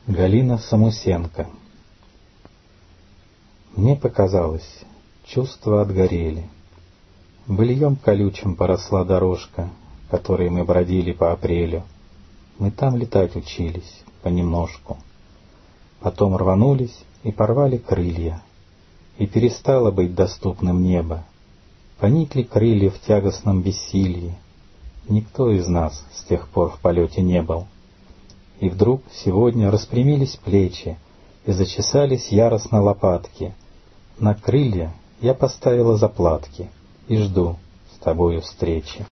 Галина Самусенко. Мне показалось, чувства отгорели. Быльем колючим поросла дорожка, которой мы бродили по апрелю. Мы там летать учились понемножку. Потом рванулись и порвали крылья, и перестало быть доступным небо. Поникли крылья в тягостном бессилии. Никто из нас с тех пор в полете не был. И вдруг сегодня распрямились плечи и зачесались яростно лопатки. На крылья я поставила заплатки и жду с тобою встречи.